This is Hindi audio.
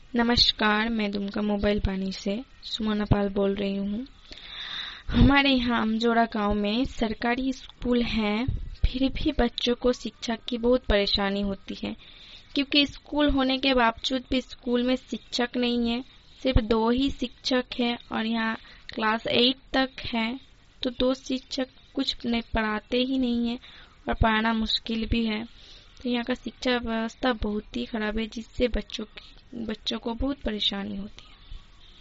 नमस्कार, मैं दुमका मोबाइल पानी से सुमना पाल बोल रही हूँ। हमारे यहाँ अमजोड़ा गांव में सरकारी स्कूल हैं, फिर भी बच्चों को शिक्षा की बहुत परेशानी होती है, क्योंकि स्कूल होने के बावजूद भी स्कूल में शिक्षक नहीं है। सिर्फ 2 ही शिक्षक है और यहाँ क्लास 8 तक है, तो 2 शिक्षक कुछ नहीं पढ़ाते ही नहीं है और पढ़ाना मुश्किल भी है। तो यहाँ का शिक्षा व्यवस्था बहुत ही खराब है, जिससे बच्चों को बहुत परेशानी होती है।